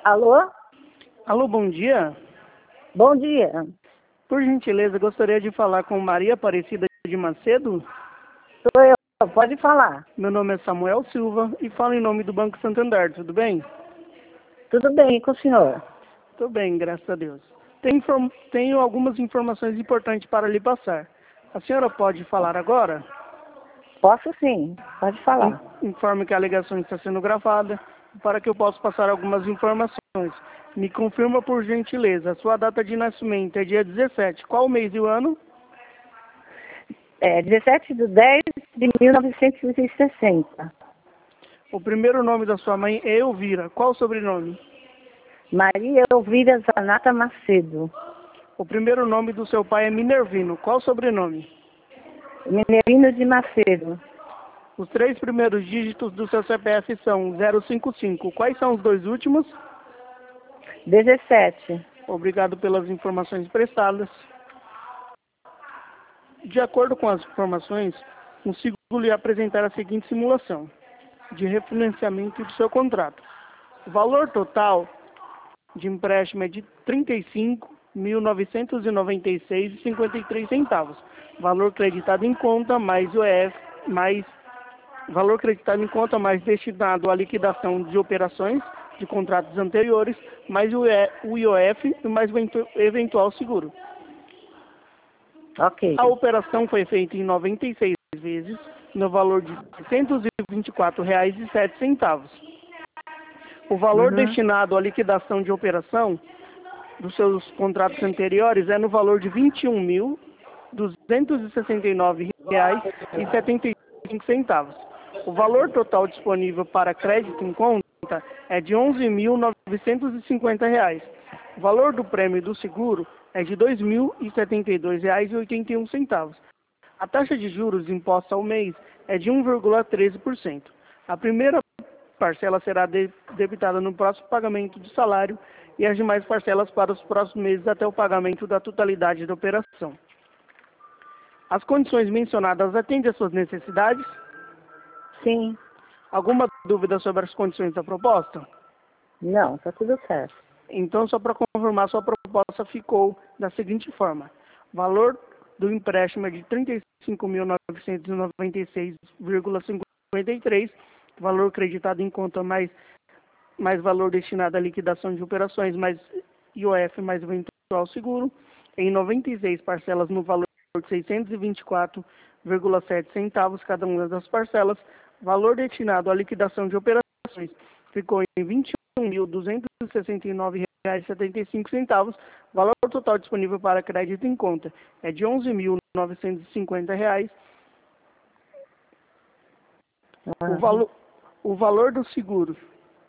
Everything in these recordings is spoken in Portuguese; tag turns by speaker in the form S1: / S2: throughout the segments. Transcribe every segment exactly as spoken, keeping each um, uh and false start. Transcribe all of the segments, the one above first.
S1: Alô?
S2: Alô, bom dia.
S1: Bom dia.
S2: Por gentileza, gostaria de falar com Maria Aparecida de Macedo.
S1: Sou eu, pode falar.
S2: Meu nome é Samuel Silva e falo em nome do Banco Santander, tudo bem?
S1: Tudo bem com o senhor?
S2: Tudo bem, graças a Deus. Tenho, inform... Tenho algumas informações importantes para lhe passar. A senhora pode falar agora?
S1: Posso sim, pode falar.
S2: In- Informe que a ligação está sendo gravada para que eu possa passar algumas informações. Me confirma por gentileza, a sua data de nascimento é dia dezessete. Qual o mês e o ano?
S1: É dezessete de dez de mil novecentos e sessenta.
S2: O primeiro nome da sua mãe é Elvira. Qual o sobrenome?
S1: Maria Elvira Zanata Macedo.
S2: O primeiro nome do seu pai é Minervino. Qual o sobrenome?
S1: Minervino de Macedo.
S2: Os três primeiros dígitos do seu C P F são zero cinco cinco. Quais são os dois últimos?
S1: dezessete.
S2: Obrigado pelas informações prestadas. De acordo com as informações, consigo lhe apresentar a seguinte simulação de refinanciamento do seu contrato. O valor total de empréstimo é de trinta e cinco mil novecentos e noventa e seis reais e cinquenta e três centavos. Valor creditado em conta mais o E F, mais valor creditado em conta mais destinado à liquidação de operações de contratos anteriores, mais o I O F e mais o eventual seguro.
S1: Ok.
S2: A operação foi feita em noventa e seis vezes, no valor de seiscentos e vinte e quatro reais e sete centavos. O valor
S1: Uhum.
S2: destinado à liquidação de operação dos seus contratos anteriores é no valor de vinte e um mil duzentos e sessenta e nove reais e setenta e cinco centavos. O valor total disponível para crédito em conta é de onze mil novecentos e cinquenta reais. O valor do prêmio do seguro é de dois mil e setenta e dois reais e oitenta e um centavos. A taxa de juros imposta ao mês é de um vírgula treze por cento. A primeira parcela será de- debitada no próximo pagamento do salário e as demais parcelas para os próximos meses até o pagamento da totalidade da operação. As condições mencionadas atendem às suas necessidades?
S1: Sim.
S2: Alguma dúvida sobre as condições da proposta?
S1: Não, tá tudo certo.
S2: Então, só para confirmar, sua proposta ficou da seguinte forma. O valor do empréstimo é de trinta e cinco mil novecentos e noventa e seis reais e cinquenta e três centavos, valor creditado em conta mais, mais valor destinado à liquidação de operações, mais I O F, mais eventual seguro, em noventa e seis parcelas no valor de seiscentos e vinte e quatro reais e sete centavos cada uma das parcelas, valor destinado à liquidação de operações ficou em vinte e um mil duzentos e sessenta e nove reais e setenta e cinco centavos, valor total disponível para crédito em conta é de onze mil novecentos e cinquenta reais. O,
S1: Uhum.
S2: valo, o valor do seguro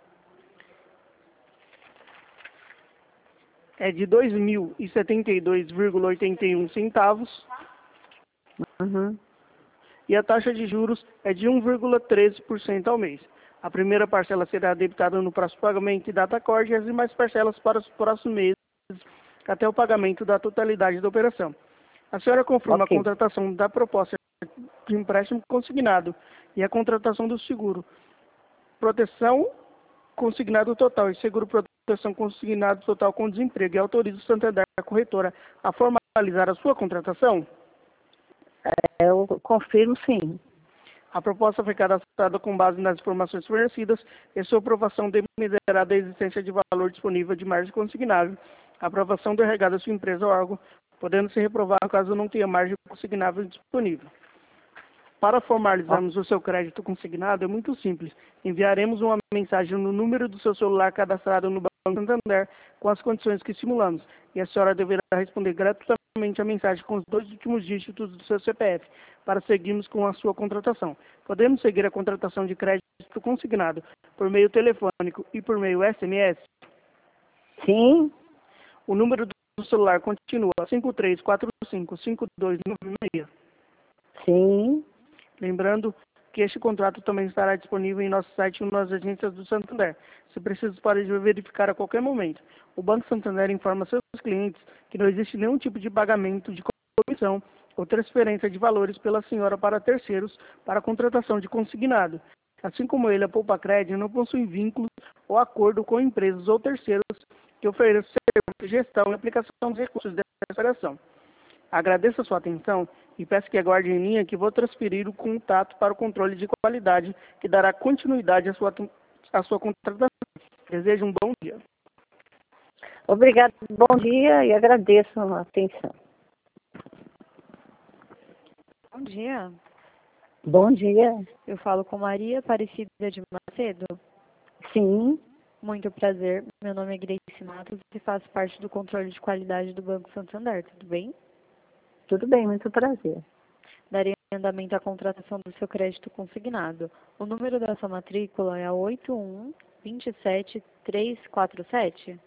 S2: é de dois mil e setenta e dois reais e oitenta e um centavos
S1: Uhum.
S2: e a taxa de juros é de um vírgula treze por cento ao mês. A primeira parcela será debitada no próximo pagamento e data corte e as demais parcelas para os próximos meses até o pagamento da totalidade da operação. A senhora confirma a
S1: Ok.
S2: contratação da proposta de empréstimo consignado e a contratação do seguro, proteção consignado total e seguro proteção consignado total com desemprego e autoriza o Santander, a corretora, a formalizar a sua contratação?
S1: Eu confirmo sim.
S2: A proposta foi cadastrada com base nas informações fornecidas e sua aprovação dependerá da existência de valor disponível de margem consignável. A aprovação do R H da sua empresa ou órgão, podendo ser reprovado caso não tenha margem consignável disponível. Para formalizarmos o seu crédito consignado é muito simples. Enviaremos uma mensagem no número do seu celular cadastrado no Banco Santander com as condições que simulamos e a senhora deverá responder gratuitamente a mensagem com os dois últimos dígitos do seu C P F para seguirmos com a sua contratação. Podemos seguir a contratação de crédito consignado por meio telefônico e por meio S M S?
S1: Sim.
S2: O número do celular continua cinco três quatro cinco, cinco dois nove seis.
S1: Sim.
S2: Lembrando que este contrato também estará disponível em nosso site e nas agências do Santander. Se precisa, pode verificar a qualquer momento. O Banco Santander informa seus clientes que não existe nenhum tipo de pagamento de comissão ou transferência de valores pela senhora para terceiros para a contratação de consignado. Assim como ele, a Poupacred não possui vínculos ou acordo com empresas ou terceiros que ofereçam serviço de gestão e aplicação dos recursos dessa operação. Agradeço a sua atenção e peço que aguarde em linha que vou transferir o contato para o controle de qualidade que dará continuidade à sua, à sua contratação. Desejo um bom dia.
S1: Obrigada, bom dia e agradeço a atenção.
S3: Bom dia.
S1: Bom dia.
S3: Eu falo com Maria Aparecida de Macedo.
S1: Sim,
S3: Muito prazer. Meu nome é Grace Matos e faço parte do controle de qualidade do Banco Santander. Tudo bem?
S1: tudo bem, muito prazer.
S3: Darei andamento à contratação do seu crédito consignado. O número da sua matrícula é oito um dois sete três quatro sete.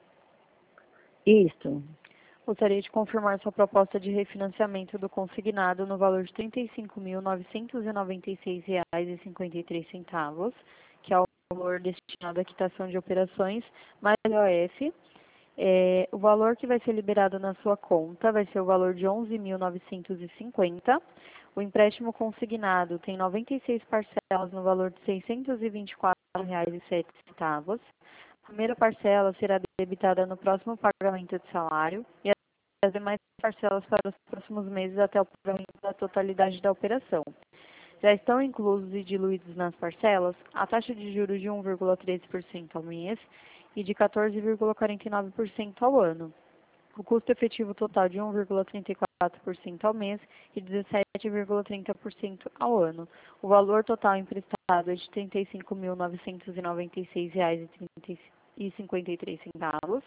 S1: Isso,
S3: Gostaria de confirmar sua proposta de refinanciamento do consignado no valor de trinta e cinco mil novecentos e noventa e seis reais e cinquenta e três centavos, que é o valor destinado à quitação de operações, mais I O F. É, o valor que vai ser liberado na sua conta vai ser o valor de onze mil novecentos e cinquenta. O empréstimo consignado tem noventa e seis parcelas no valor de seiscentos e vinte e quatro reais e sete centavos. A primeira parcela será debitada no próximo pagamento de salário e as demais parcelas para os próximos meses até o pagamento da totalidade da operação. Já estão inclusos e diluídos nas parcelas a taxa de juros de um vírgula treze por cento ao mês e de quatorze vírgula quarenta e nove por cento ao ano. O custo efetivo total de um vírgula trinta e quatro por cento ao mês e dezessete vírgula trinta por cento ao ano. O valor total emprestado é de trinta e cinco mil novecentos e noventa e seis reais e cinquenta e três centavos.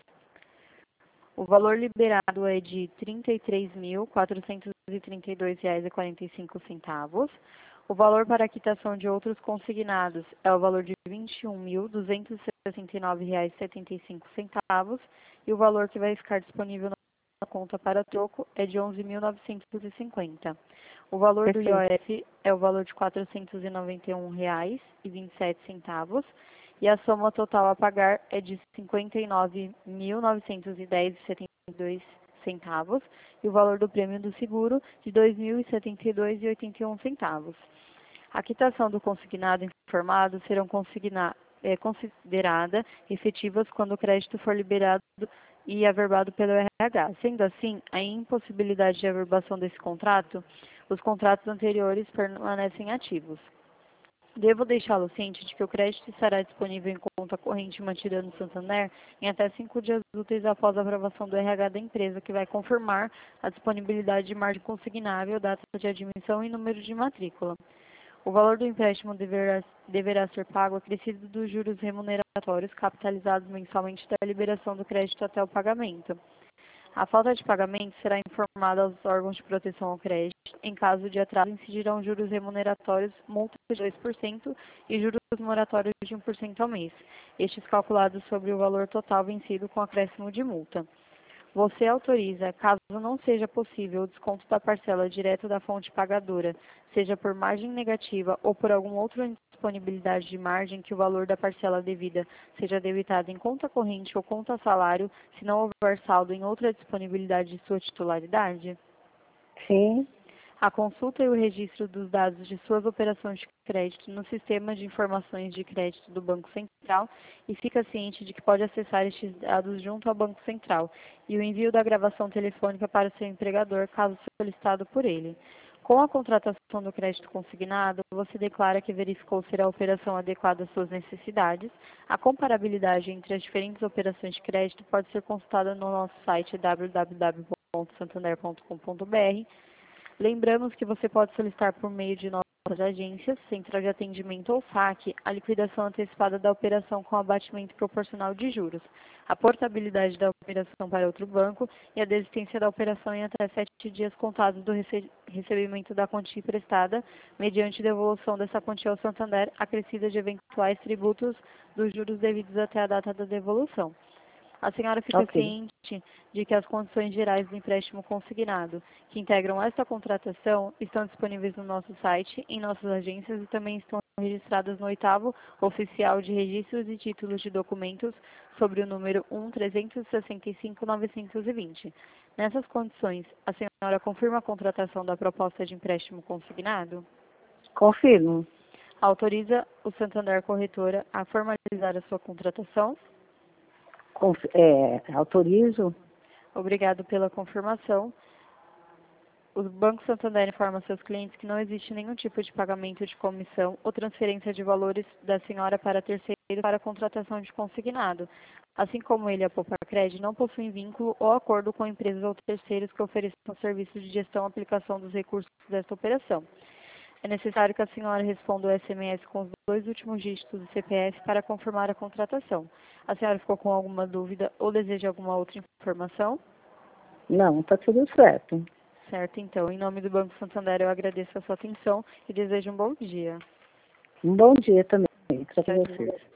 S3: O valor liberado é de trinta e três mil quatrocentos e trinta e dois reais e quarenta e cinco centavos. O valor para a quitação de outros consignados é o valor de vinte e um mil duzentos e sessenta e nove reais e setenta e cinco centavos e o valor que vai ficar disponível na conta para troco é de onze mil novecentos e cinquenta. O valor do I O F é o valor de quatrocentos e noventa e um reais e vinte e sete centavos e a soma total a pagar é de cinquenta e nove mil novecentos e dez reais e setenta e dois centavos e o valor do prêmio do seguro de dois mil e setenta e dois reais e oitenta e um centavos. A quitação do consignado informado serão consigna, é, considerada efetivas quando o crédito for liberado e averbado pelo R H. Sendo assim, a impossibilidade de averbação desse contrato, os contratos anteriores permanecem ativos. Devo deixá-lo ciente de que o crédito estará disponível em conta corrente mantida no Santander em até cinco dias úteis após a aprovação do R H da empresa, que vai confirmar a disponibilidade de margem consignável, data de admissão e número de matrícula. O valor do empréstimo deverá, deverá ser pago acrescido dos juros remuneratórios capitalizados mensalmente da liberação do crédito até o pagamento. A falta de pagamento será informada aos órgãos de proteção ao crédito. Em caso de atraso, incidirão juros remuneratórios, multa de dois por cento e juros moratórios de um por cento ao mês, estes calculados sobre o valor total vencido com acréscimo de multa. Você autoriza, caso não seja possível o desconto da parcela direto da fonte pagadora, seja por margem negativa ou por alguma outra indisponibilidade de margem, que o valor da parcela devida seja debitado em conta corrente ou conta salário, se não houver saldo em outra disponibilidade de sua titularidade?
S1: sim,
S3: A consulta e o registro dos dados de suas operações de crédito no Sistema de Informações de Crédito do Banco Central e fica ciente de que pode acessar estes dados junto ao Banco Central e o envio da gravação telefônica para seu empregador, caso solicitado por ele. Com a contratação do crédito consignado, você declara que verificou ser a operação adequada às suas necessidades. A comparabilidade entre as diferentes operações de crédito pode ser consultada no nosso site w w w ponto santander ponto com ponto b r. Lembramos que você pode solicitar por meio de nossas agências, Central de Atendimento ou F A Q, a liquidação antecipada da operação com abatimento proporcional de juros, a portabilidade da operação para outro banco e a desistência da operação em até sete dias contados do rece recebimento da quantia emprestada, mediante devolução dessa quantia ao Santander, acrescida de eventuais tributos dos juros devidos até a data da devolução. A senhora fica
S1: ok.
S3: ciente de que as condições gerais do empréstimo consignado, que integram esta contratação, estão disponíveis no nosso site, em nossas agências e também estão registradas no oitavo Oficial de Registros e Títulos de Documentos sobre o número um trezentos e sessenta e cinco novecentos e vinte. Nessas condições, a senhora confirma a contratação da proposta de empréstimo consignado?
S1: Confirmo.
S3: Autoriza o Santander Corretora a formalizar a sua contratação?
S1: Conf- é, autorizo?
S3: Obrigado pela confirmação. O Banco Santander informa seus clientes que não existe nenhum tipo de pagamento de comissão ou transferência de valores da senhora para terceiro para a contratação de consignado. Assim como ele e a Popacred não possuem vínculo ou acordo com empresas ou terceiros que ofereçam serviços de gestão e aplicação dos recursos desta operação. É necessário que a senhora responda o S M S com os dois últimos dígitos do C P F para confirmar a contratação. A senhora ficou com alguma dúvida ou deseja alguma outra informação?
S1: Não, está tudo certo.
S3: Certo, então. Em nome do Banco Santander, eu agradeço a sua atenção e desejo um bom dia.
S1: Um bom dia também para
S3: Tchau,
S1: vocês.